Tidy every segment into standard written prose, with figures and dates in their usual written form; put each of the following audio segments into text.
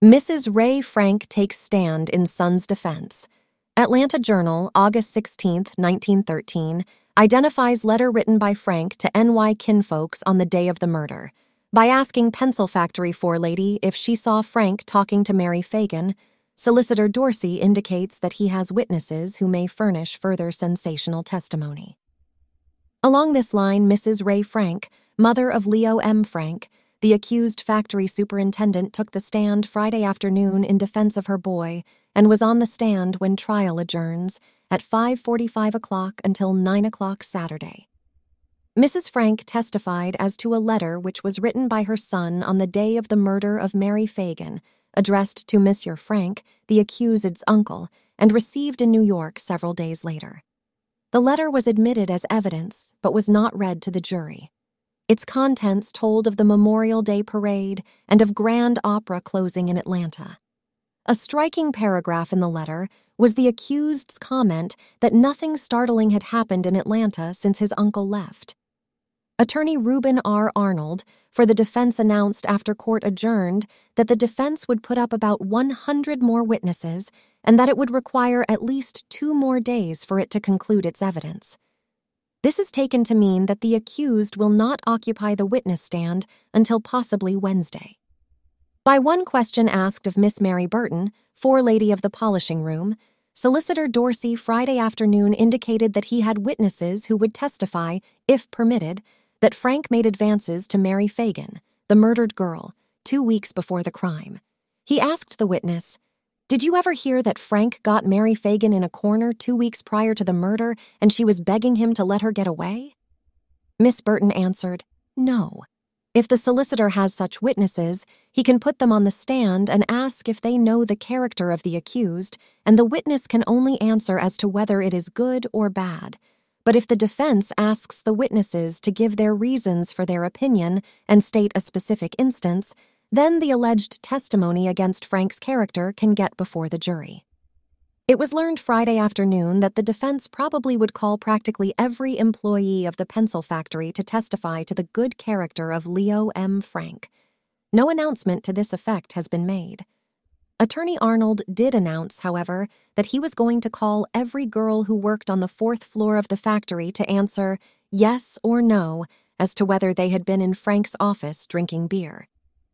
Mrs. Ray Frank takes stand in son's defense. Atlanta Journal, August 16, 1913, identifies letter written by Frank to NY kinfolks on the day of the murder. By asking pencil factory forelady if she saw Frank talking to Mary Fagan, Solicitor Dorsey indicates that he has witnesses who may furnish further sensational testimony. Along this line, Mrs. Ray Frank, mother of Leo M. Frank, the accused factory superintendent, took the stand Friday afternoon in defense of her boy and was on the stand when trial adjourns at 5:45 o'clock until 9 o'clock Saturday. Mrs. Frank testified as to a letter which was written by her son on the day of the murder of Mary Fagan, addressed to Monsieur Frank, the accused's uncle, and received in New York several days later. The letter was admitted as evidence, but was not read to the jury. Its contents told of the Memorial Day parade and of Grand Opera closing in Atlanta. A striking paragraph in the letter was the accused's comment that nothing startling had happened in Atlanta since his uncle left. Attorney Reuben R. Arnold for the defense announced after court adjourned that the defense would put up about 100 more witnesses and that it would require at least 2 more days for it to conclude its evidence. This is taken to mean that the accused will not occupy the witness stand until possibly Wednesday. By one question asked of Miss Mary Burton, forelady of the polishing room, Solicitor Dorsey Friday afternoon indicated that he had witnesses who would testify, if permitted, that Frank made advances to Mary Fagan, the murdered girl, 2 weeks before the crime. He asked the witness, "Did you ever hear that Frank got Mary Fagan in a corner 2 weeks prior to the murder and she was begging him to let her get away?" Miss Burton answered, "No." If the solicitor has such witnesses, he can put them on the stand and ask if they know the character of the accused, and the witness can only answer as to whether it is good or bad. But if the defense asks the witnesses to give their reasons for their opinion and state a specific instance, then the alleged testimony against Frank's character can get before the jury. It was learned Friday afternoon that the defense probably would call practically every employee of the pencil factory to testify to the good character of Leo M. Frank. No announcement to this effect has been made. Attorney Arnold did announce, however, that he was going to call every girl who worked on the 4th floor of the factory to answer yes or no as to whether they had been in Frank's office drinking beer.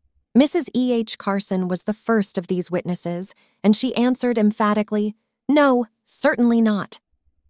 Mrs. E.H. Carson was the first of these witnesses, and she answered emphatically, "No, certainly not."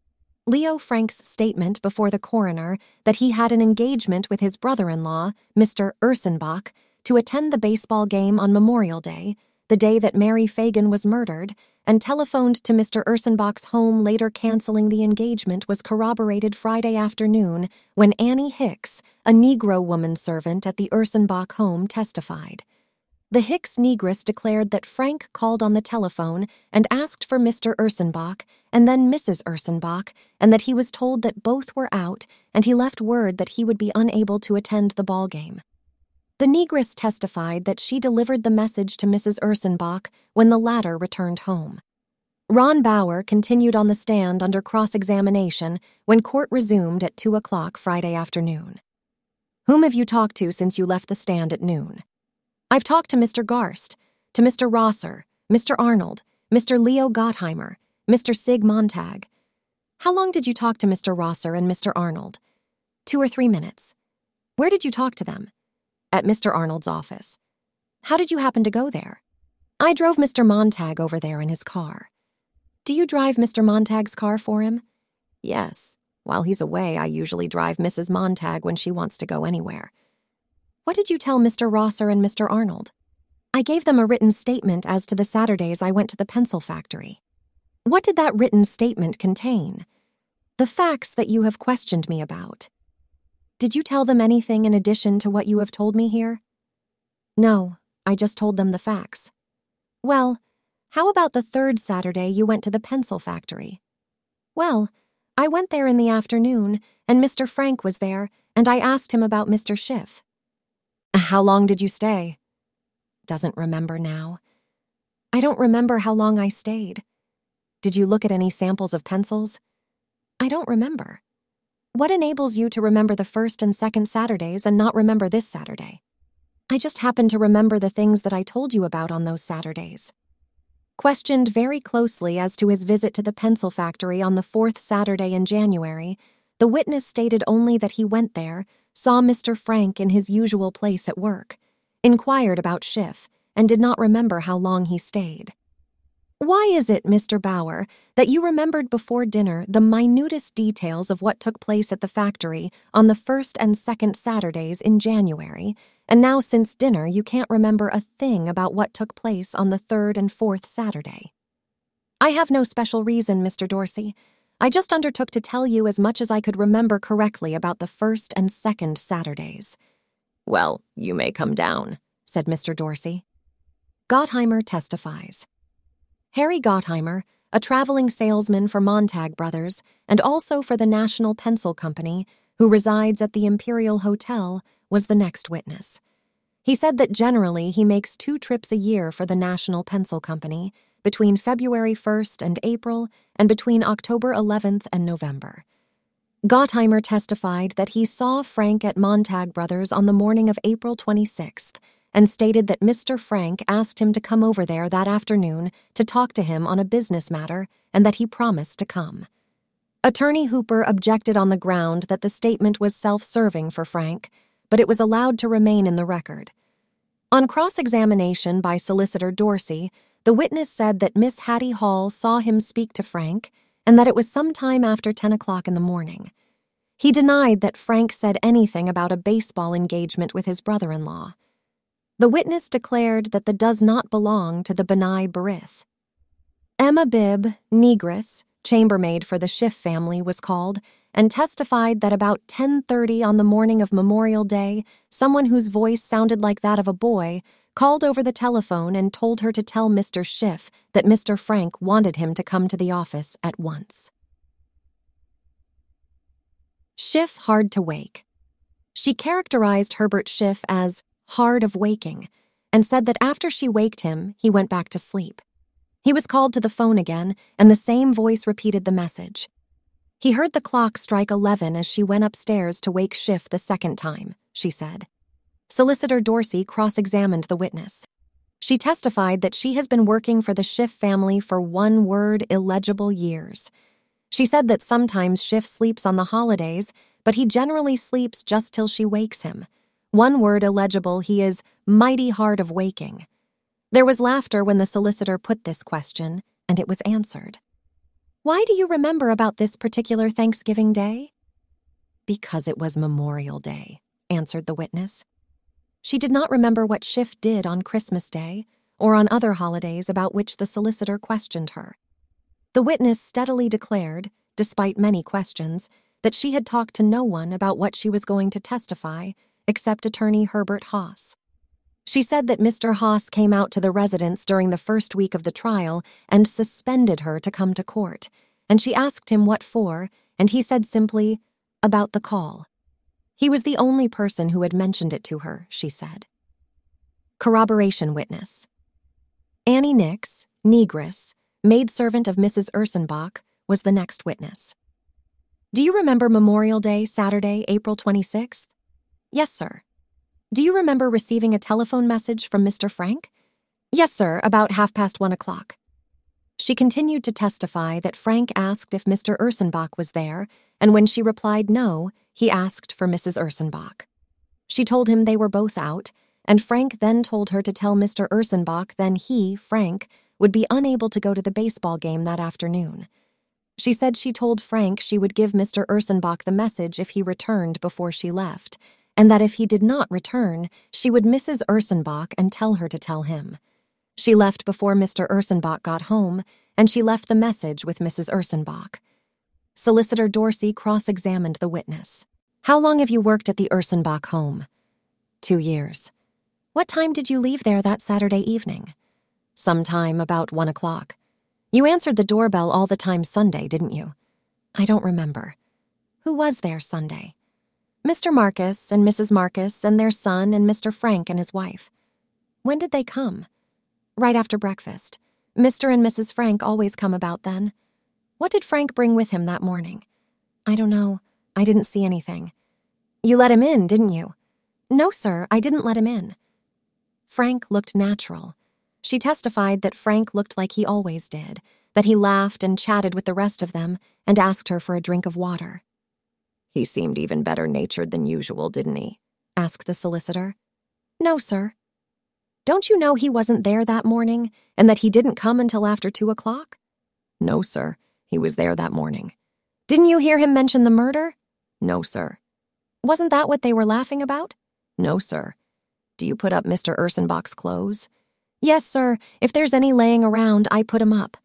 Leo Frank's statement before the coroner that he had an engagement with his brother-in-law, Mr. Ursenbach, to attend the baseball game on Memorial Day, the day that Mary Fagan was murdered, and telephoned to Mr. Ursenbach's home later canceling the engagement was corroborated Friday afternoon when Annie Hicks, a Negro woman servant at the Ursenbach home, testified. The Hicks negress declared that Frank called on the telephone and asked for Mr. Ursenbach and then Mrs. Ursenbach, and that he was told that both were out and he left word that he would be unable to attend the ball game. The negress testified that she delivered the message to Mrs. Ursenbach when the latter returned home. Ron Bauer continued on the stand under cross-examination when court resumed at 2 o'clock Friday afternoon. "Whom have you talked to since you left the stand at noon?" "I've talked to Mr. Garst, to Mr. Rosser, Mr. Arnold, Mr. Leo Gottheimer, Mr. Sig Montag." "How long did you talk to Mr. Rosser and Mr. Arnold?" 2 or 3 minutes. "Where did you talk to them?" "At Mr. Arnold's office." "How did you happen to go there?" "I drove Mr. Montag over there in his car." "Do you drive Mr. Montag's car for him?" "Yes. While he's away, I usually drive Mrs. Montag when she wants to go anywhere." "What did you tell Mr. Rosser and Mr. Arnold?" "I gave them a written statement as to the Saturdays I went to the pencil factory." "What did that written statement contain?" "The facts that you have questioned me about." "Did you tell them anything in addition to what you have told me here?" "No, I just told them the facts." "Well, how about the 3rd Saturday you went to the pencil factory?" "Well, I went there in the afternoon, and Mr. Frank was there, and I asked him about Mr. Schiff." "How long did you stay?" "Doesn't remember now." "I don't remember how long I stayed." "Did you look at any samples of pencils?" "I don't remember." "What enables you to remember the 1st and 2nd Saturdays and not remember this Saturday?" I just happened to remember the things that I told you about on those Saturdays. Questioned very closely as to his visit to the pencil factory on the fourth Saturday in January, the witness stated only that he went there, saw Mr. Frank in his usual place at work, inquired about Schiff, and did not remember how long he stayed. Why is it, Mr. Bauer, that you remembered before dinner the minutest details of what took place at the factory on the first and second Saturdays in January, and now since dinner you can't remember a thing about what took place on the third and fourth Saturday? I have no special reason, Mr. Dorsey. I just undertook to tell you as much as I could remember correctly about the first and second Saturdays. Well, you may come down, said Mr. Dorsey. Gottheimer testifies. Harry Gottheimer, a traveling salesman for Montag Brothers and also for the National Pencil Company, who resides at the Imperial Hotel, was the next witness. He said that generally he makes 2 trips a year for the National Pencil Company, between February 1st and April and between October 11th and November. Gottheimer testified that he saw Frank at Montag Brothers on the morning of April 26th, and stated that Mr. Frank asked him to come over there that afternoon to talk to him on a business matter and that he promised to come. Attorney Hooper objected on the ground that the statement was self-serving for Frank, but it was allowed to remain in the record. On cross-examination by Solicitor Dorsey, the witness said that Miss Hattie Hall saw him speak to Frank and that it was sometime after 10 o'clock in the morning. He denied that Frank said anything about a baseball engagement with his brother-in-law. The witness declared that the does not belong to the B'nai B'rith. Emma Bibb, negress, chambermaid for the Schiff family, was called and testified that about 10:30 on the morning of Memorial Day, someone whose voice sounded like that of a boy called over the telephone and told her to tell Mr. Schiff that Mr. Frank wanted him to come to the office at once. Schiff hard to wake. She characterized Herbert Schiff as hard of waking, and said that after she waked him, he went back to sleep. He was called to the phone again, and the same voice repeated the message. He heard the clock strike 11 as she went upstairs to wake Schiff the second time, she said. Solicitor Dorsey cross-examined the witness. She testified that she has been working for the Schiff family for one-word illegible years. She said that sometimes Schiff sleeps on the holidays, but he generally sleeps just till she wakes him. One word illegible, he is mighty hard of waking. There was laughter when the solicitor put this question, and it was answered. Why do you remember about this particular Thanksgiving Day? Because it was Memorial Day, answered the witness. She did not remember what Schiff did on Christmas Day or on other holidays about which the solicitor questioned her. The witness steadily declared, despite many questions, that she had talked to no one about what she was going to testify except attorney Herbert Haas. She said that Mr. Haas came out to the residence during the first week of the trial and suspended her to come to court, and she asked him what for, and he said simply, about the call. He was the only person who had mentioned it to her, she said. Corroboration witness. Annie Nix, negress, maidservant of Mrs. Ursenbach, was the next witness. Do you remember Memorial Day, Saturday, April 26th? Yes, sir. Do you remember receiving a telephone message from Mr. Frank? Yes, sir, about 1:30. She continued to testify that Frank asked if Mr. Ursenbach was there, and when she replied no, he asked for Mrs. Ursenbach. She told him they were both out, and Frank then told her to tell Mr. Ursenbach then he, Frank, would be unable to go to the baseball game that afternoon. She said she told Frank she would give Mr. Ursenbach the message if he returned before she left, and that if he did not return, she would Mrs. Ursenbach and tell her to tell him. She left before Mr. Ursenbach got home, and she left the message with Mrs. Ursenbach. Solicitor Dorsey cross-examined the witness. How long have you worked at the Ursenbach home? 2 years. What time did you leave there that Saturday evening? Sometime about 1 o'clock. You answered the doorbell all the time Sunday, didn't you? I don't remember. Who was there Sunday? Mr. Marcus and Mrs. Marcus and their son and Mr. Frank and his wife. When did they come? Right after breakfast. Mr. and Mrs. Frank always come about then. What did Frank bring with him that morning? I don't know. I didn't see anything. You let him in, didn't you? No, sir, I didn't let him in. Frank looked natural. She testified that Frank looked like he always did, that he laughed and chatted with the rest of them and asked her for a drink of water. He seemed even better-natured than usual, didn't he? Asked the solicitor. No, sir. Don't you know he wasn't there that morning and that he didn't come until after 2 o'clock? No, sir. He was there that morning. Didn't you hear him mention the murder? No, sir. Wasn't that what they were laughing about? No, sir. Do you put up Mr. Ursenbach's clothes? Yes, sir. If there's any laying around, I put 'em up.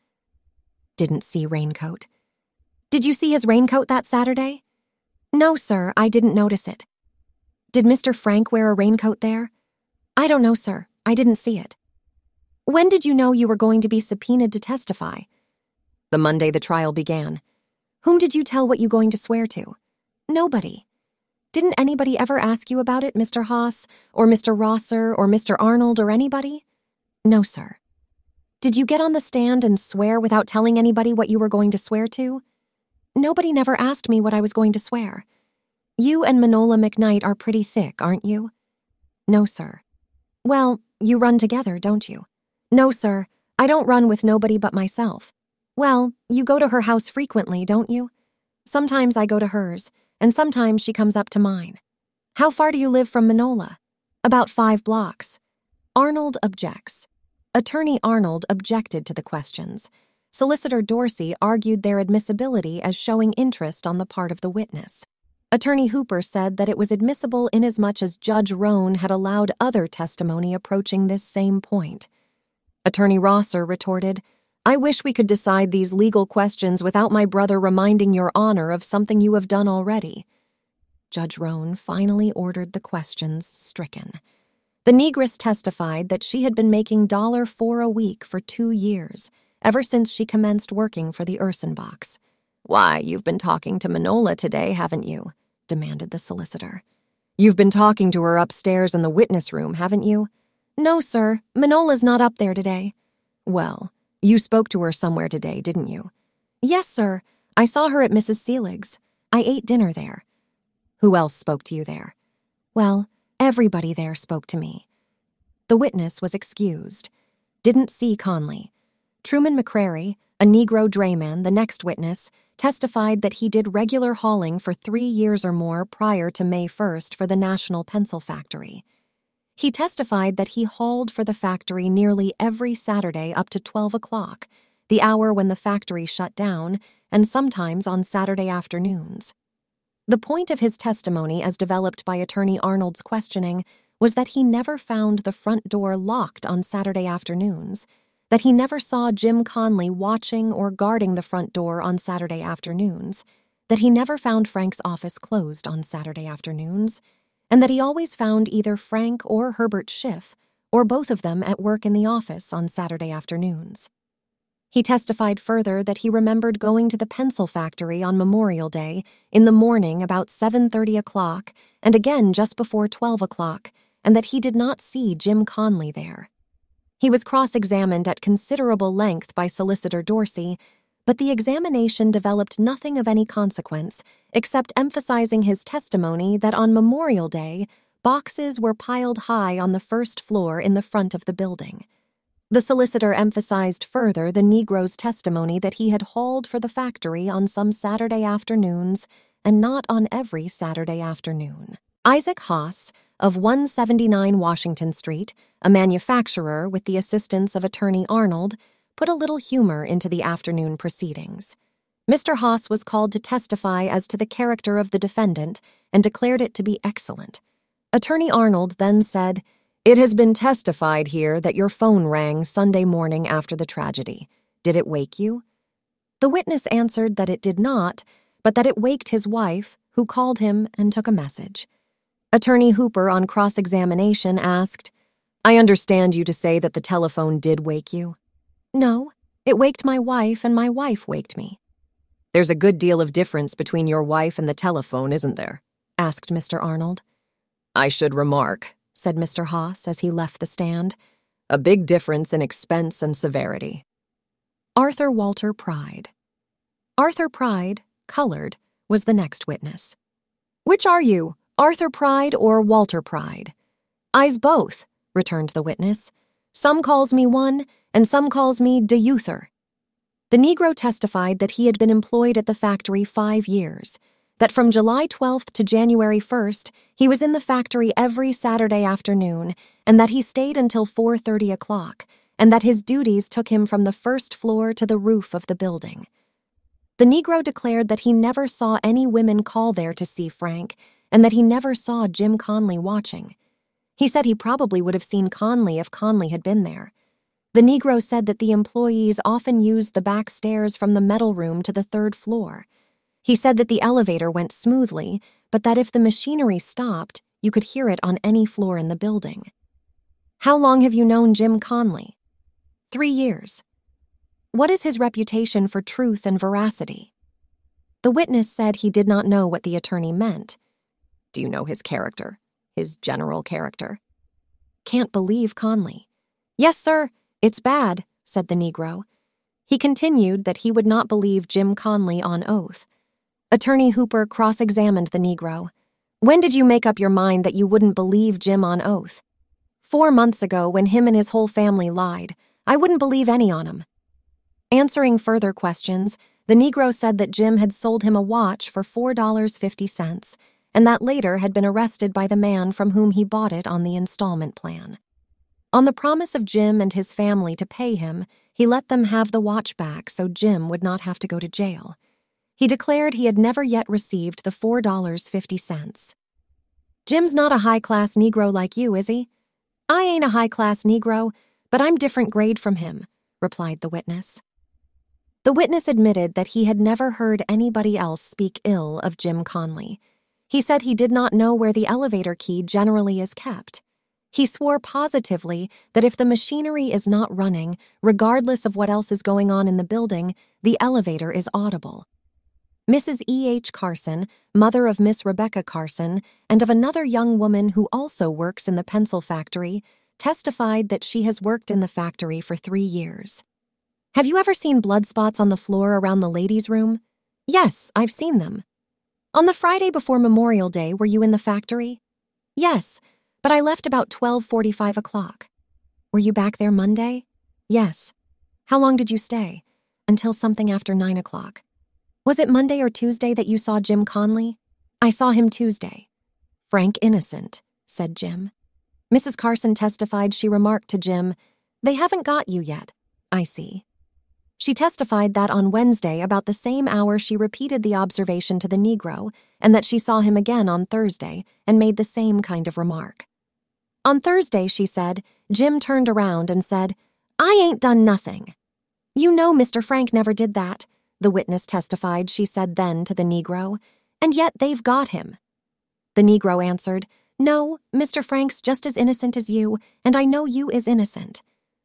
Didn't see raincoat. Did you see his raincoat that Saturday? No, sir. I didn't notice it. Did Mr. Frank wear a raincoat there? I don't know, sir. I didn't see it. When did you know you were going to be subpoenaed to testify? The Monday the trial began. Whom did you tell what you going to swear to? Nobody. Didn't anybody ever ask you about it, Mr. Haas, or Mr. Rosser, or Mr. Arnold, or anybody? No, sir. Did you get on the stand and swear without telling anybody what you were going to swear to? Nobody never asked me what I was going to swear. You and Manola McKnight are pretty thick, aren't you? No, sir. Well, you run together, don't you? No, sir. I don't run with nobody but myself. Well, you go to her house frequently, don't you? Sometimes I go to hers, and sometimes she comes up to mine. How far do you live from Manola? About 5 blocks. Arnold objects. Attorney Arnold objected to the questions. Solicitor Dorsey argued their admissibility as showing interest on the part of the witness. Attorney Hooper said that it was admissible inasmuch as Judge Roan had allowed other testimony approaching this same point. Attorney Rosser retorted, I wish we could decide these legal questions without my brother reminding Your Honor of something you have done already. Judge Roan finally ordered the questions stricken. The negress testified that she had been making $4 a week for 2 years, ever since she commenced working for the Ursenbachs. Why, you've been talking to Manola today, haven't you? Demanded the solicitor. You've been talking to her upstairs in the witness room, haven't you? No, sir. Manola's not up there today. Well, you spoke to her somewhere today, didn't you? Yes, sir. I saw her at Mrs. Selig's. I ate dinner there. Who else spoke to you there? Well, everybody there spoke to me. The witness was excused. Didn't see Conley. Truman McCrary, a Negro drayman, the next witness, testified that he did regular hauling for 3 years or more prior to May 1st for the National Pencil Factory. He testified that he hauled for the factory nearly every Saturday up to 12 o'clock, the hour when the factory shut down, and sometimes on Saturday afternoons. The point of his testimony, as developed by Attorney Arnold's questioning, was that he never found the front door locked on Saturday afternoons, that he never saw Jim Conley watching or guarding the front door on Saturday afternoons, that he never found Frank's office closed on Saturday afternoons, and that he always found either Frank or Herbert Schiff, or both of them at work in the office on Saturday afternoons. He testified further that he remembered going to the pencil factory on Memorial Day in the morning about 7:30 o'clock and again just before 12 o'clock, and that he did not see Jim Conley there. He was cross-examined at considerable length by Solicitor Dorsey, but the examination developed nothing of any consequence except emphasizing his testimony that on Memorial Day, boxes were piled high on the first floor in the front of the building. The solicitor emphasized further the Negro's testimony that he had hauled for the factory on some Saturday afternoons and not on every Saturday afternoon. Isaac Haas, of 179 Washington Street, a manufacturer with the assistance of Attorney Arnold, put a little humor into the afternoon proceedings. Mr. Haas was called to testify as to the character of the defendant and declared it to be excellent. Attorney Arnold then said, "It has been testified here that your phone rang Sunday morning after the tragedy. Did it wake you?" The witness answered that it did not, but that it waked his wife, who called him and took a message. Attorney Hooper, on cross-examination, asked, "I understand you to say that the telephone did wake you?" "No, it waked my wife and my wife waked me." "There's a good deal of difference between your wife and the telephone, isn't there?" asked Mr. Arnold. "I should remark," said Mr. Haas as he left the stand, "a big difference in expense and severity." Arthur Walter Pride. Arthur Pride, colored, was the next witness. "Which are you, Arthur Pride or Walter Pride?" "I's both," returned the witness. Some calls me one, and some calls me de Uther. The Negro testified that he had been employed at the factory 5 years, that from July 12th to January 1st, he was in the factory every Saturday afternoon, and that he stayed until 4:30 o'clock, and that his duties took him from the first floor to the roof of the building. The Negro declared that he never saw any women call there to see Frank, and that he never saw Jim Conley watching. He said he probably would have seen Conley if Conley had been there. The Negro said that the employees often used the back stairs from the metal room to the 3rd floor. He said that the elevator went smoothly, but that if the machinery stopped, you could hear it on any floor in the building. How long have you known Jim Conley? 3 years. What is his reputation for truth and veracity? The witness said he did not know what the attorney meant. Do you know his character? His general character? Can't believe Conley. Yes, sir. It's bad, said the Negro. He continued that he would not believe Jim Conley on oath. Attorney Hooper cross-examined the Negro. When did you make up your mind that you wouldn't believe Jim on oath? 4 months ago, when him and his whole family lied. I wouldn't believe any on 'em. Answering further questions, the Negro said that Jim had sold him a watch for $4.50, and that later had been arrested by the man from whom he bought it on the installment plan. On the promise of Jim and his family to pay him, he let them have the watch back so Jim would not have to go to jail. He declared he had never yet received the $4.50. Jim's not a high-class Negro like you, is he? I ain't a high-class Negro, but I'm different grade from him, replied the witness. The witness admitted that he had never heard anybody else speak ill of Jim Conley. He said he did not know where the elevator key generally is kept. He swore positively that if the machinery is not running, regardless of what else is going on in the building, the elevator is audible. Mrs. E.H. Carson, mother of Miss Rebecca Carson, and of another young woman who also works in the pencil factory, testified that she has worked in the factory for 3 years. Have you ever seen blood spots on the floor around the ladies' room? Yes, I've seen them. On the Friday before Memorial Day, were you in the factory? Yes, but I left about 12:45 o'clock. Were you back there Monday? Yes. How long did you stay? Until something after 9 o'clock. Was it Monday or Tuesday that you saw Jim Conley? I saw him Tuesday. Frank innocent, said Jim. Mrs. Carson testified she remarked to Jim, "They haven't got you yet. I see." She testified that on Wednesday, about the same hour, she repeated the observation to the Negro, and that she saw him again on Thursday and made the same kind of remark. On Thursday, she said, Jim turned around and said, "I ain't done nothing." "You know Mr. Frank never did that," the witness testified she said then to the Negro, "and yet they've got him." The Negro answered, "No, Mr. Frank's just as innocent as you, and I know you is innocent."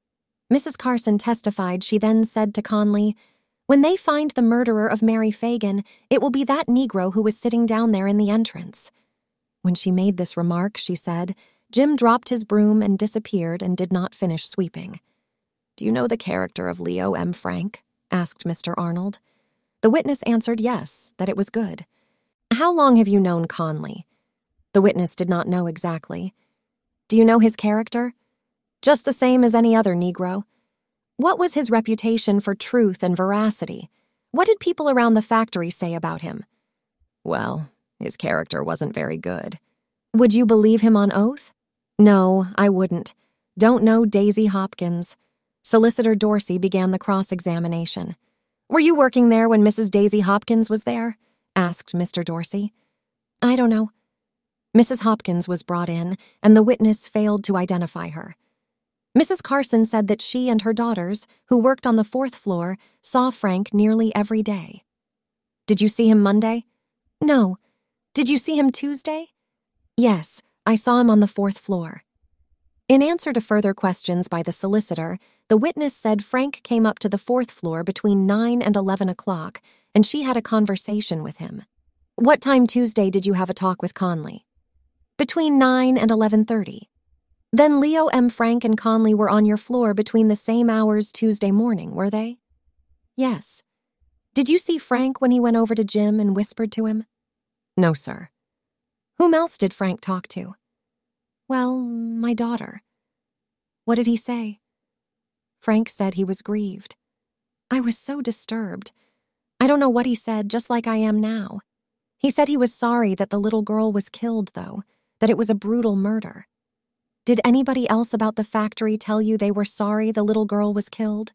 Mrs. Carson testified she then said to Conley, "When they find the murderer of Mary Fagan, it will be that Negro who was sitting down there in the entrance." When she made this remark, she said, Jim dropped his broom and disappeared and did not finish sweeping. "Do you know the character of Leo M. Frank?" asked Mr. Arnold. The witness answered yes, that it was good. "How long have you known Conley?" The witness did not know exactly. "Do you know his character?" "Just the same as any other Negro." "What was his reputation for truth and veracity? What did people around the factory say about him?" "Well, his character wasn't very good." "Would you believe him on oath?" "No, I wouldn't. Don't know Daisy Hopkins." Solicitor Dorsey began the cross-examination. "Were you working there when Mrs. Daisy Hopkins was there?" asked Mr. Dorsey. "I don't know." Mrs. Hopkins was brought in, and the witness failed to identify her. Mrs. Carson said that she and her daughters, who worked on the 4th floor, saw Frank nearly every day. "Did you see him Monday?" "No." "Did you see him Tuesday?" "Yes, I saw him on the 4th floor." In answer to further questions by the solicitor, the witness said Frank came up to the 4th floor between 9 and 11 o'clock, and she had a conversation with him. "What time Tuesday did you have a talk with Conley?" "Between 9 and 11:30. "Then Leo M. Frank and Conley were on your floor between the same hours Tuesday morning, were they?" "Yes." "Did you see Frank when he went over to Jim and whispered to him?" "No, sir." "Whom else did Frank talk to?" "Well, my daughter." What did he say? Frank said he was grieved. I was so disturbed. I don't know what he said, just like I am now. He said he was sorry that the little girl was killed, though, that it was a brutal murder. Did anybody else about the factory tell you they were sorry the little girl was killed?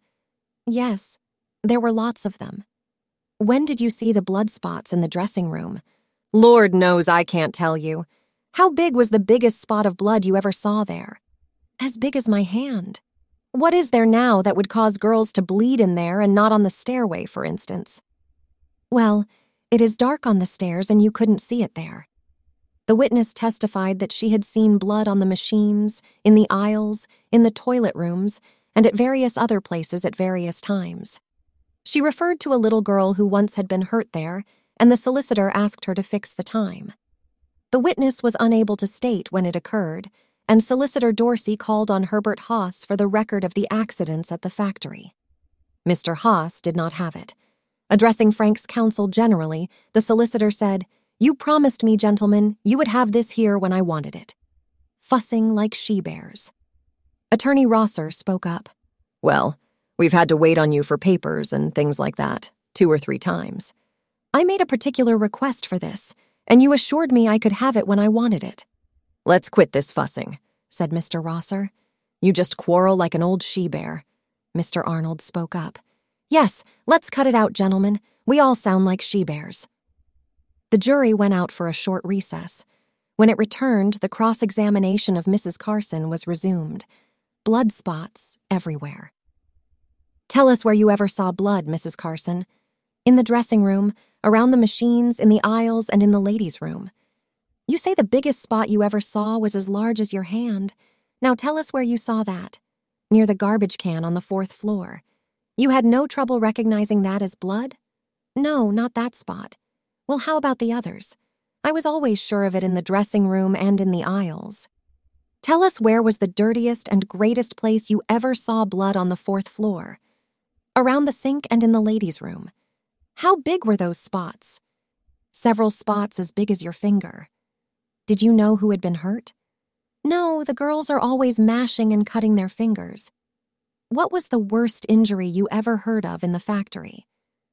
Yes, there were lots of them. When did you see the blood spots in the dressing room? Lord knows I can't tell you. How big was the biggest spot of blood you ever saw there? As big as my hand. What is there now that would cause girls to bleed in there and not on the stairway, for instance? Well, it is dark on the stairs and you couldn't see it there. The witness testified that she had seen blood on the machines, in the aisles, in the toilet rooms, and at various other places at various times. She referred to a little girl who once had been hurt there, and the solicitor asked her to fix the time. The witness was unable to state when it occurred, and Solicitor Dorsey called on Herbert Haas for the record of the accidents at the factory. Mr. Haas did not have it. Addressing Frank's counsel generally, the solicitor said, "You promised me, gentlemen, you would have this here when I wanted it." Fussing like she-bears. Attorney Rosser spoke up. Well, we've had to wait on you for papers and things like that 2 or 3 times. I made a particular request for this, and you assured me I could have it when I wanted it. Let's quit this fussing, said Mr. Rosser. You just quarrel like an old she-bear. Mr. Arnold spoke up. Yes, let's cut it out, gentlemen. We all sound like she-bears. The jury went out for a short recess. When it returned, the cross-examination of Mrs. Carson was resumed. Blood spots everywhere. Tell us where you ever saw blood, Mrs. Carson. In the dressing room, around the machines, in the aisles, and in the ladies' room. You say the biggest spot you ever saw was as large as your hand. Now tell us where you saw that. Near the garbage can on the 4th floor. You had no trouble recognizing that as blood? No, not that spot. Well, how about the others? I was always sure of it in the dressing room and in the aisles. Tell us where was the dirtiest and greatest place you ever saw blood on the 4th floor. Around the sink and in the ladies' room. How big were those spots? Several spots as big as your finger. Did you know who had been hurt? No, the girls are always mashing and cutting their fingers. What was the worst injury you ever heard of in the factory?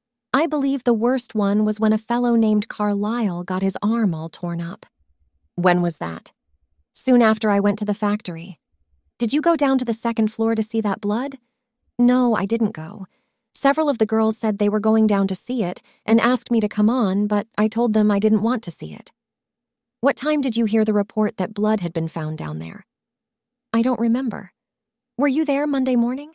I believe the worst one was when a fellow named Carlyle got his arm all torn up. When was that? Soon after I went to the factory. Did you go down to the 2nd floor to see that blood? No, I didn't go. Several of the girls said they were going down to see it and asked me to come on, but I told them I didn't want to see it. What time did you hear the report that blood had been found down there? I don't remember. Were you there Monday morning?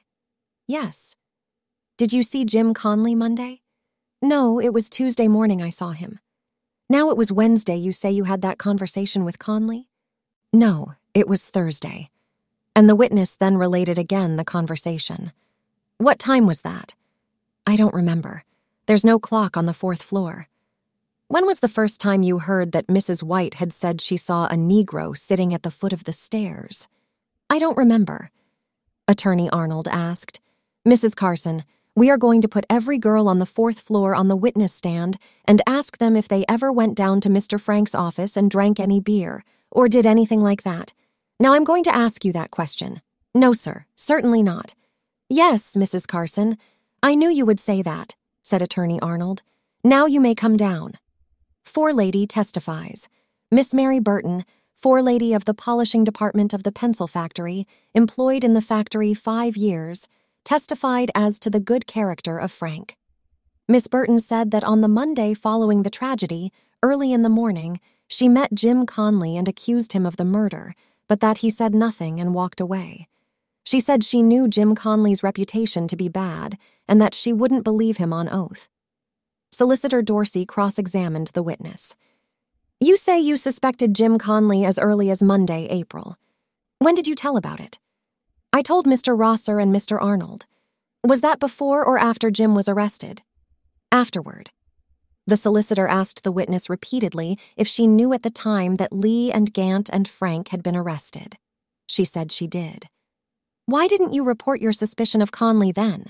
Yes. Did you see Jim Conley Monday? No, it was Tuesday morning I saw him. Now it was Wednesday you say you had that conversation with Conley? No, it was Thursday. And the witness then related again the conversation. What time was that? I don't remember. There's no clock on the 4th floor. When was the first time you heard that Mrs. White had said she saw a Negro sitting at the foot of the stairs? I don't remember. Attorney Arnold asked. Mrs. Carson, we are going to put every girl on the 4th floor on the witness stand and ask them if they ever went down to Mr. Frank's office and drank any beer, or did anything like that. Now I'm going to ask you that question. No, sir, certainly not. Yes, Mrs. Carson, I knew you would say that, said Attorney Arnold. Now you may come down. Forelady testifies. Miss Mary Burton, forelady of the polishing department of the pencil factory, employed in the factory 5 years, testified as to the good character of Frank. Miss Burton said that on the Monday following the tragedy, early in the morning, she met Jim Conley and accused him of the murder, but that he said nothing and walked away. She said she knew Jim Conley's reputation to be bad and that she wouldn't believe him on oath. Solicitor Dorsey cross-examined the witness. You say you suspected Jim Conley as early as Monday, April. When did you tell about it? I told Mr. Rosser and Mr. Arnold. Was that before or after Jim was arrested? Afterward. The solicitor asked the witness repeatedly if she knew at the time that Lee and Gant and Frank had been arrested. She said she did. Why didn't you report your suspicion of Conley then?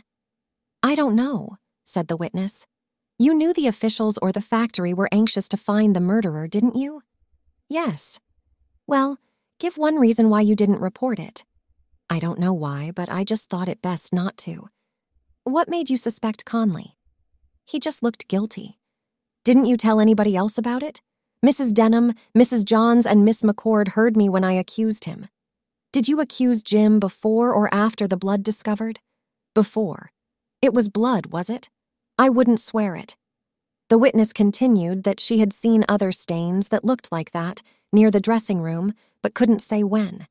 I don't know, said the witness. You knew the officials or the factory were anxious to find the murderer, didn't you? Yes. Well, give one reason why you didn't report it. I don't know why, but I just thought it best not to. What made you suspect Conley? He just looked guilty. Didn't you tell anybody else about it? Mrs. Denham, Mrs. Johns, and Miss McCord heard me when I accused him. Did you accuse Jim before or after the blood discovered? Before. It was blood, was it? I wouldn't swear it. The witness continued that she had seen other stains that looked like that near the dressing room, but couldn't say when.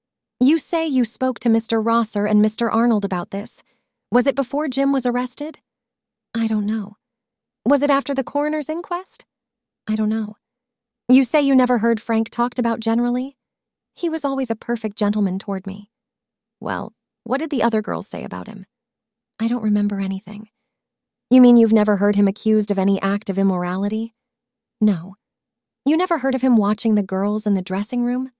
You say you spoke to Mr. Rosser and Mr. Arnold about this. Was it before Jim was arrested? I don't know. Was it after the coroner's inquest? I don't know. You say you never heard Frank talked about generally? He was always a perfect gentleman toward me. Well, what did the other girls say about him? I don't remember anything. You mean you've never heard him accused of any act of immorality? No. You never heard of him watching the girls in the dressing room?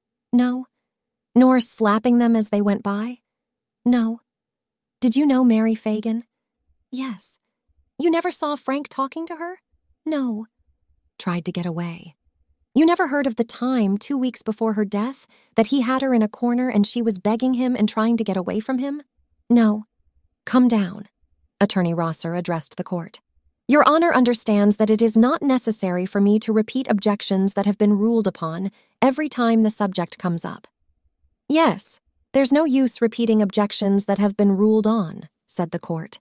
No. Nor slapping them as they went by? No. Did you know Mary Fagan? Yes. You never saw Frank talking to her? No. Tried to get away. You never heard of the time 2 weeks before her death that he had her in a corner and she was begging him and trying to get away from him? No. Come down. Attorney Rosser addressed the court. Your Honor understands that it is not necessary for me to repeat objections that have been ruled upon every time the subject comes up. Yes, there's no use repeating objections that have been ruled on, said the court.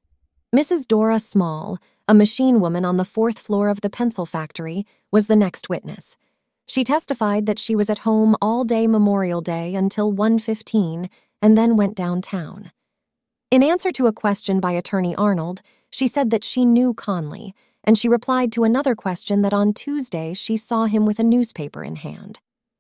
Mrs. Dora Small, a machine woman on the 4th floor of the pencil factory, was the next witness. She testified that she was at home all day Memorial Day until 1:15 and then went downtown. In answer to a question by Attorney Arnold, she said that she knew Conley, and she replied to another question that on Tuesday she saw him with a newspaper in hand.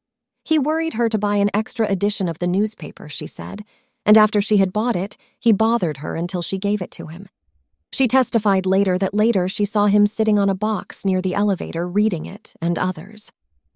He worried her to buy an extra edition of the newspaper, she said, and after she had bought it, he bothered her until she gave it to him. She testified later that later she saw him sitting on a box near the elevator reading it and others.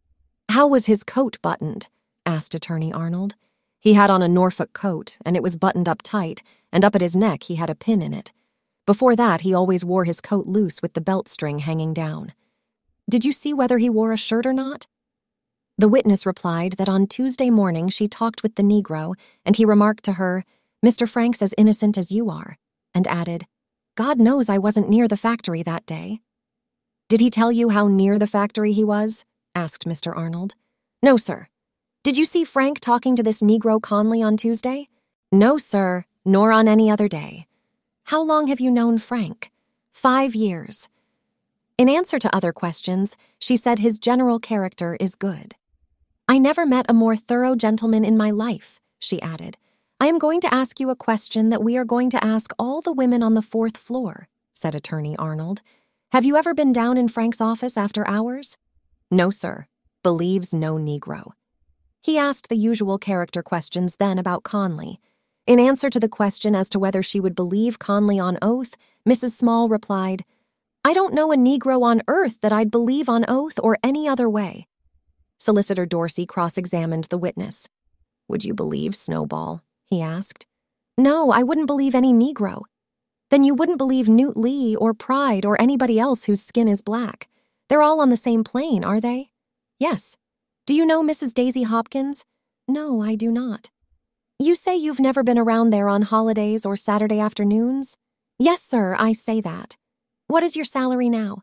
How was his coat buttoned? Asked Attorney Arnold. He had on a Norfolk coat, and it was buttoned up tight, and up at his neck he had a pin in it. Before that, he always wore his coat loose with the belt string hanging down. Did you see whether he wore a shirt or not? The witness replied that on Tuesday morning she talked with the Negro, and he remarked to her, "Mr. Frank's as innocent as you are," and added, "God knows I wasn't near the factory that day." Did he tell you how near the factory he was? Asked Mr. Arnold. No, sir. Did you see Frank talking to this Negro Conley on Tuesday? No, sir, nor on any other day. How long have you known Frank? 5 years. In answer to other questions, she said his general character is good. I never met a more thorough gentleman in my life, she added. I am going to ask you a question that we are going to ask all the women on the 4th floor, said Attorney Arnold. Have you ever been down in Frank's office after hours? No, sir. Believes no Negro. He asked the usual character questions then about Conley. In answer to the question as to whether she would believe Conley on oath, Mrs. Small replied, I don't know a Negro on earth that I'd believe on oath or any other way. Solicitor Dorsey cross-examined the witness. Would you believe Snowball? He asked. No, I wouldn't believe any Negro. Then you wouldn't believe Newt Lee or Pride or anybody else whose skin is black. They're all on the same plane, are they? Yes. Do you know Mrs. Daisy Hopkins? No, I do not. You say you've never been around there on holidays or Saturday afternoons? Yes, sir, I say that. What is your salary now?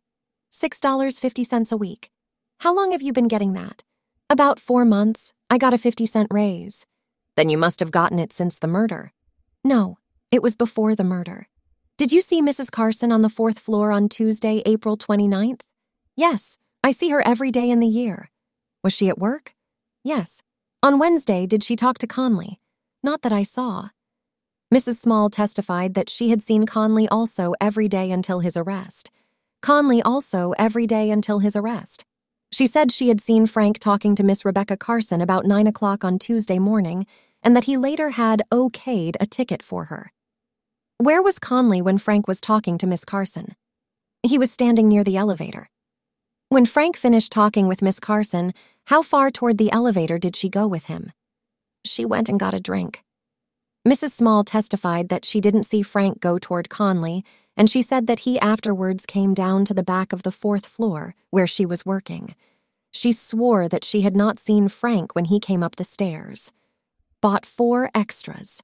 $6.50 a week. How long have you been getting that? About 4 months. I got a 50-cent raise. Then you must have gotten it since the murder. No, it was before the murder. Did you see Mrs. Carson on the 4th floor on Tuesday, April 29th? Yes, I see her every day in the year. Was she at work? Yes. On Wednesday, did she talk to Conley? Not that I saw. Mrs. Small testified that she had seen Conley also every day until his arrest. Conley also every day until his arrest. She said she had seen Frank talking to Miss Rebecca Carson about 9 o'clock on Tuesday morning, and that he later had okayed a ticket for her. Where was Conley when Frank was talking to Miss Carson? He was standing near the elevator. When Frank finished talking with Miss Carson, how far toward the elevator did she go with him? She went and got a drink. Mrs. Small testified that she didn't see Frank go toward Conley, and she said that he afterwards came down to the back of the 4th floor, where she was working. She swore that she had not seen Frank when he came up the stairs. Bought 4 extras.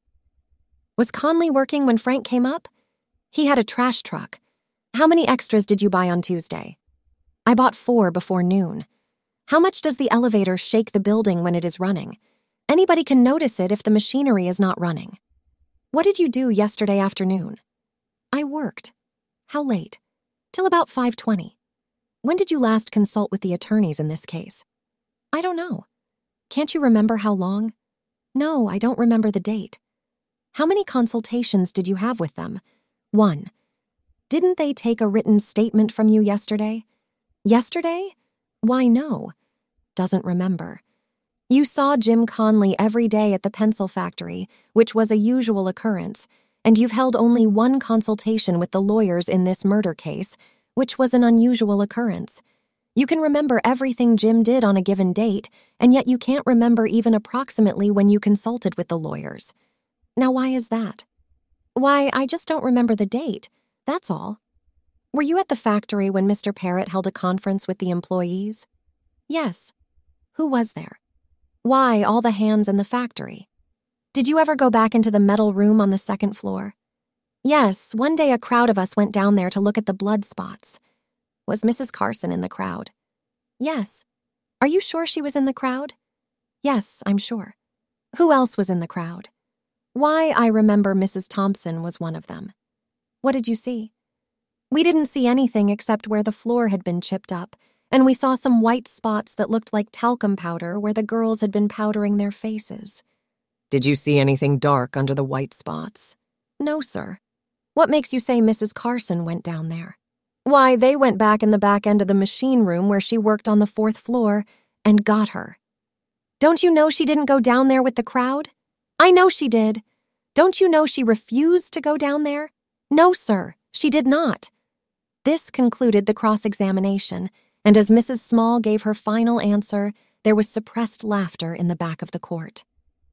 Was Conley working when Frank came up? He had a trash truck. How many extras did you buy on Tuesday? I bought 4 before noon. How much does the elevator shake the building when it is running? Anybody can notice it if the machinery is not running. What did you do yesterday afternoon? I worked. How late? Till about 5:20. When did you last consult with the attorneys in this case? I don't know. Can't you remember how long? No, I don't remember the date. How many consultations did you have with them? 1. Didn't they take a written statement from you yesterday? Yesterday? Why, no. Doesn't remember. You saw Jim Conley every day at the pencil factory, which was a usual occurrence, and you've held only 1 consultation with the lawyers in this murder case, which was an unusual occurrence. You can remember everything Jim did on a given date, and yet you can't remember even approximately when you consulted with the lawyers. Now, why is that? Why, I just don't remember the date, that's all. Were you at the factory when Mr. Parrott held a conference with the employees? Yes. Who was there? Why, all the hands in the factory. Did you ever go back into the metal room on the 2nd floor? Yes, one day a crowd of us went down there to look at the blood spots. Was Mrs. Carson in the crowd? Yes. Are you sure she was in the crowd? Yes, I'm sure. Who else was in the crowd? Why, I remember Mrs. Thompson was one of them. What did you see? We didn't see anything except where the floor had been chipped up, and we saw some white spots that looked like talcum powder where the girls had been powdering their faces. Did you see anything dark under the white spots? No, sir. What makes you say Mrs. Carson went down there? Why, they went back in the back end of the machine room where she worked on the 4th floor and got her. Don't you know she didn't go down there with the crowd? I know she did. Don't you know she refused to go down there? No, sir, she did not. This concluded the cross-examination, and as Mrs. Small gave her final answer, there was suppressed laughter in the back of the court.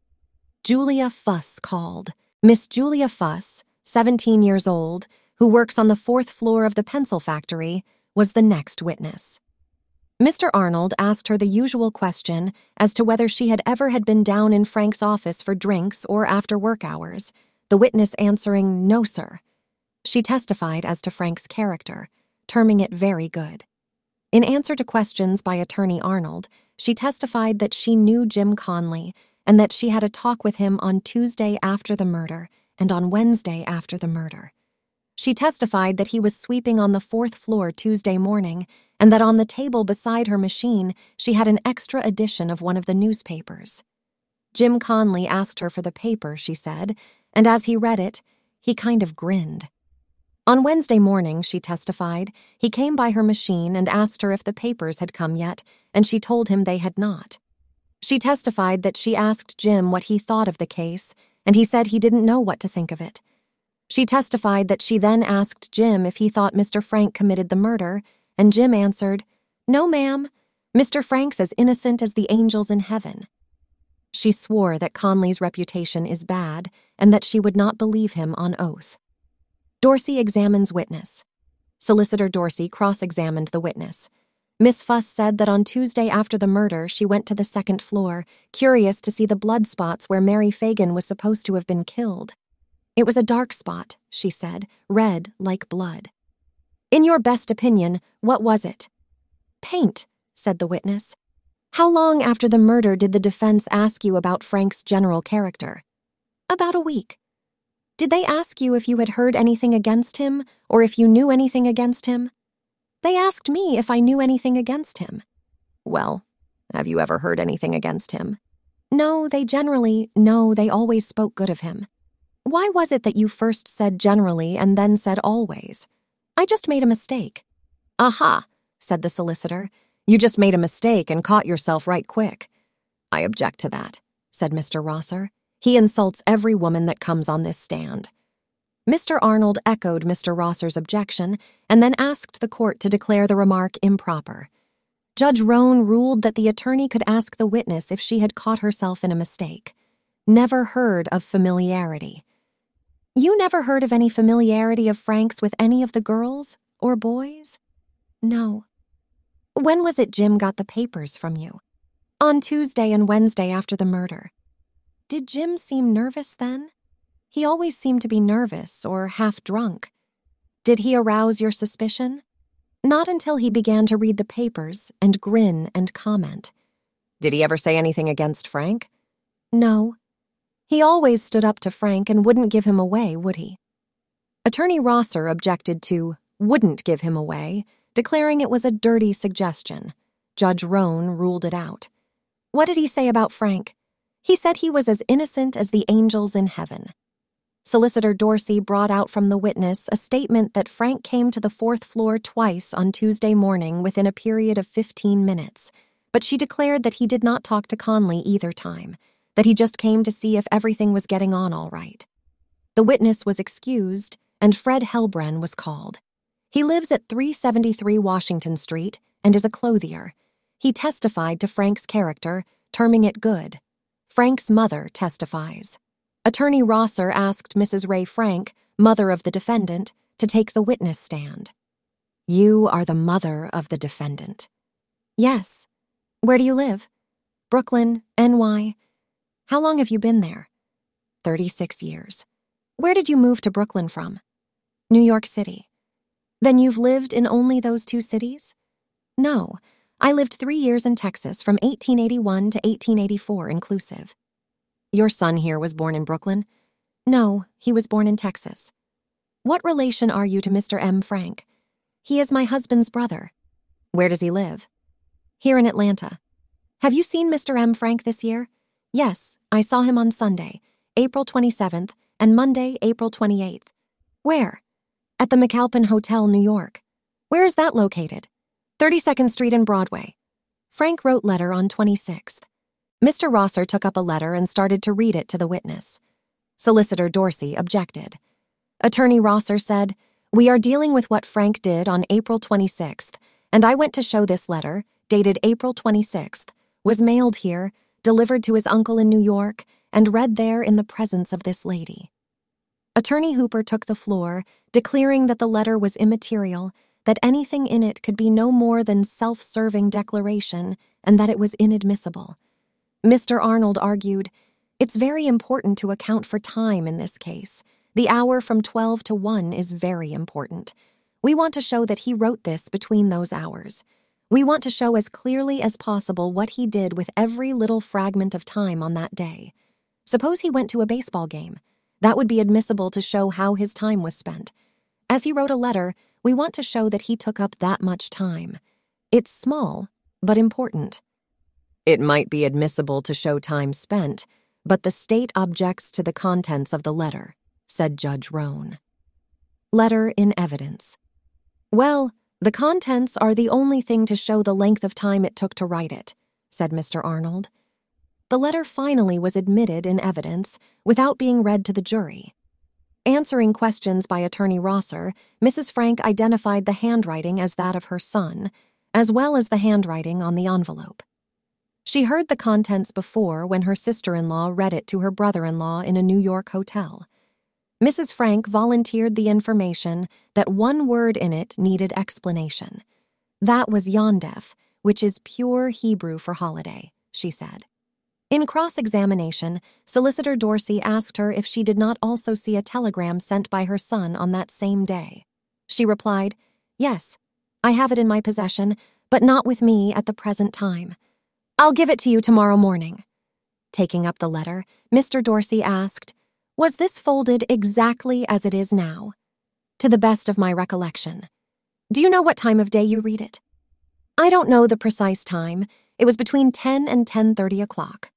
Julia Fuss called. Miss Julia Fuss, 17 years old, who works on the 4th floor of the pencil factory, was the next witness. Mr. Arnold asked her the usual question as to whether she had ever been down in Frank's office for drinks or after work hours, the witness answering, "No, sir." She testified as to Frank's character, terming it very good. In answer to questions by Attorney Arnold, she testified that she knew Jim Conley and that she had a talk with him on Tuesday after the murder and on Wednesday after the murder. She testified that he was sweeping on the 4th floor Tuesday morning and that on the table beside her machine she had an extra edition of one of the newspapers. Jim Conley asked her for the paper, she said, and as he read it, he kind of grinned. On Wednesday morning, she testified, he came by her machine and asked her if the papers had come yet, and she told him they had not. She testified that she asked Jim what he thought of the case, and he said he didn't know what to think of it. She testified that she then asked Jim if he thought Mr. Frank committed the murder, and Jim answered, "No, ma'am. Mr. Frank's as innocent as the angels in heaven." She swore that Conley's reputation is bad and that she would not believe him on oath. Dorsey examines witness. Solicitor Dorsey cross-examined the witness. Miss Fuss said that on Tuesday after the murder she went to the 2nd floor, curious to see the blood spots where Mary Fagan was supposed to have been killed. It was a dark spot, she said, red like blood. In your best opinion, what was it? Paint, said the witness. How long after the murder did the defense ask you about Frank's general character? About a week. Did they ask you if you had heard anything against him or if you knew anything against him? They asked me if I knew anything against him. Well, have you ever heard anything against him? No, they always spoke good of him. Why was it that you first said generally and then said always? I just made a mistake. Aha, said the solicitor. You just made a mistake and caught yourself right quick. I object to that, said Mr. Rosser. He insults every woman that comes on this stand. Mr. Arnold echoed Mr. Rosser's objection and then asked the court to declare the remark improper. Judge Roan ruled that the attorney could ask the witness if she had caught herself in a mistake. Never heard of familiarity. You never heard of any familiarity of Frank's with any of the girls or boys? No. When was it Jim got the papers from you? On Tuesday and Wednesday after the murder. Did Jim seem nervous then? He always seemed to be nervous or half drunk. Did he arouse your suspicion? Not until he began to read the papers and grin and comment. Did he ever say anything against Frank? No. He always stood up to Frank and wouldn't give him away, would he? Attorney Rosser objected to wouldn't give him away, declaring it was a dirty suggestion. Judge Roan ruled it out. What did he say about Frank? He said he was as innocent as the angels in heaven. Solicitor Dorsey brought out from the witness a statement that Frank came to the 4th floor twice on Tuesday morning within a period of 15 minutes, but she declared that he did not talk to Conley either time, that he just came to see if everything was getting on all right. The witness was excused, and Fred Helbren was called. He lives at 373 Washington Street and is a clothier. He testified to Frank's character, terming it good. Frank's mother testifies. Attorney Rosser asked Mrs. Ray Frank, mother of the defendant, to take the witness stand. You are the mother of the defendant. Yes. Where do you live? Brooklyn, NY. How long have you been there? 36 years. Where did you move to Brooklyn from? New York City. Then you've lived in only those 2 cities? No. I lived 3 years in Texas from 1881 to 1884 inclusive. Your son here was born in Brooklyn? No, he was born in Texas. What relation are you to Mr. M. Frank? He is my husband's brother. Where does he live? Here in Atlanta. Have you seen Mr. M. Frank this year? Yes, I saw him on Sunday, April 27th, and Monday, April 28th. Where? At the McAlpin Hotel, New York. Where is that located? 32nd Street and Broadway. Frank wrote letter on 26th. Mr. Rosser took up a letter and started to read it to the witness. Solicitor Dorsey objected. Attorney Rosser said, "We are dealing with what Frank did on April 26th, and I went to show this letter, dated April 26th, was mailed here, delivered to his uncle in New York, and read there in the presence of this lady." Attorney Hooper took the floor, declaring that the letter was immaterial, that anything in it could be no more than self-serving declaration, and that it was inadmissible. Mr. Arnold argued, "It's very important to account for time in this case. The hour from 12 to 1 is very important. We want to show that he wrote this between those hours. We want to show as clearly as possible what he did with every little fragment of time on that day. Suppose he went to a baseball game. That would be admissible to show how his time was spent. As he wrote a letter, we want to show that he took up that much time. It's small, but important." It might be admissible to show time spent, but the state objects to the contents of the letter, said Judge Roan. Letter in evidence. Well, the contents are the only thing to show the length of time it took to write it, said Mr. Arnold. The letter finally was admitted in evidence without being read to the jury. Answering questions by Attorney Rosser, Mrs. Frank identified the handwriting as that of her son, as well as the handwriting on the envelope. She heard the contents before when her sister-in-law read it to her brother-in-law in a New York hotel. Mrs. Frank volunteered the information that one word in it needed explanation. That was Yondef, which is pure Hebrew for holiday, she said. In cross-examination, Solicitor Dorsey asked her if she did not also see a telegram sent by her son on that same day. She replied, "Yes, I have it in my possession, but not with me at the present time. I'll give it to you tomorrow morning." Taking up the letter, Mr. Dorsey asked, "Was this folded exactly as it is now?" "To the best of my recollection." "Do you know what time of day you read it?" "I don't know the precise time. It was between 10 and 10:30 o'clock."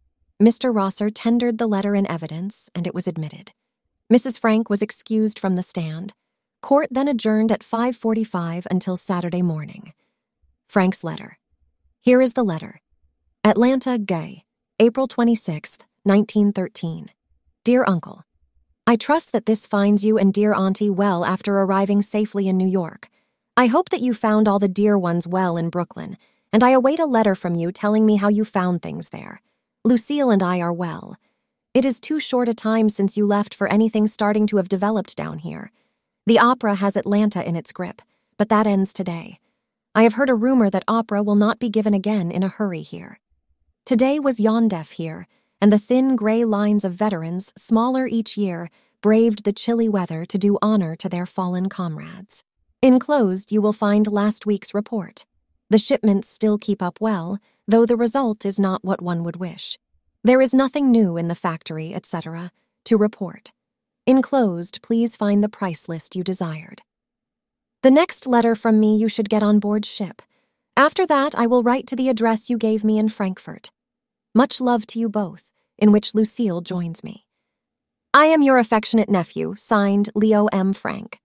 Mr. Rosser tendered the letter in evidence, and it was admitted. Mrs. Frank was excused from the stand. Court then adjourned at 5:45 until Saturday morning. Frank's letter. Here is the letter. Atlanta, Gay, April 26, 1913. Dear Uncle, I trust that this finds you and dear Auntie well after arriving safely in New York. I hope that you found all the dear ones well in Brooklyn, and I await a letter from you telling me how you found things there. Lucille and I are well. It is too short a time since you left for anything starting to have developed down here. The opera has Atlanta in its grip, but that ends today. I have heard a rumor that opera will not be given again in a hurry here. Today was Yondef here, and the thin gray lines of veterans, smaller each year, braved the chilly weather to do honor to their fallen comrades. Enclosed, you will find last week's report. The shipments still keep up well, though the result is not what one would wish. There is nothing new in the factory, etc., to report. Enclosed, please find the price list you desired. The next letter from me you should get on board ship. After that, I will write to the address you gave me in Frankfurt. Much love to you both, in which Lucille joins me. I am your affectionate nephew, signed Leo M. Frank.